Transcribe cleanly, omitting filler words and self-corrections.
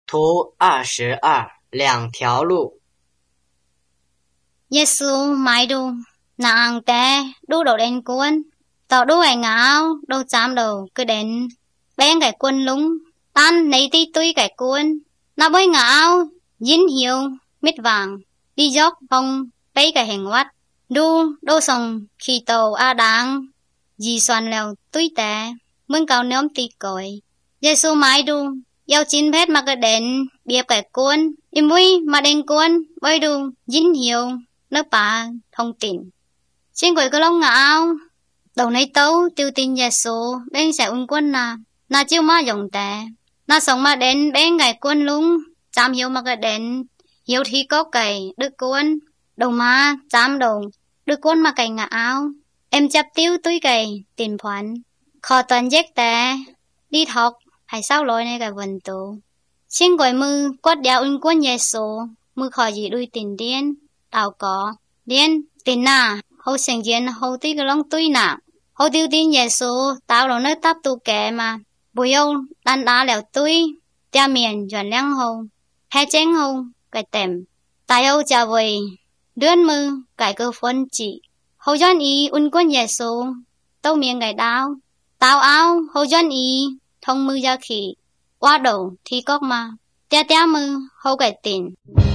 图22两条路。 耶稣买đồ nàng té đu đầu đến cuốn tao đu ngày ngáo đâu chạm đầu cứ đến bên cái quân lúng tan nấy tí tuy cái cuốn na bơi ngáo dính hiếu mít vàng đi dốc phong bấy cái hình vắt đu sòng khi tàu a đáng dì xoàn lèo tuy té mưng cao nhóm tì còi Giêsu mãi đu yêu chín phết mà cái đến biệp cái cuốn im vui mà đến cuốn bơi đu dính hiếu nước bà thông tin trên quầy cái lông ngạo đầu này tấu tiêu tin Giêsu bên sẽ quân na chiêu mà dùng tệ na sống mà đến bên cái quân lúng chạm hiếu mà cái đến hiếu thì có cái được cuốn đầu mà chạm đầu được cuốn mà cái ngạo em chấp tiêu túi cái tiền khoản khó toàn giết tệ đi học hay sao lỗi này cái vận tụ trên quầy mư quát đeo quân Giêsu mư khỏi gì đuôi tiền điên tao có điên tiền nà hậu sinh diện hậu tí cái lông túi nà hậu tiêu tin Giêsu tao là nơi tắp tu kẻ mà bùi yêu đàn đá lèo túi tia miền chuẩn lăng hậu hè chén hậu cái tèm tài âu chào vầy đươn mư cái cơ phân chỉ hậu dân ý quân Giêsu tâu miệng cái đau tao áo hậu dân ý thông mư ra khỉ qua đầu thì cóc mà tia tia mư hậu cái tiền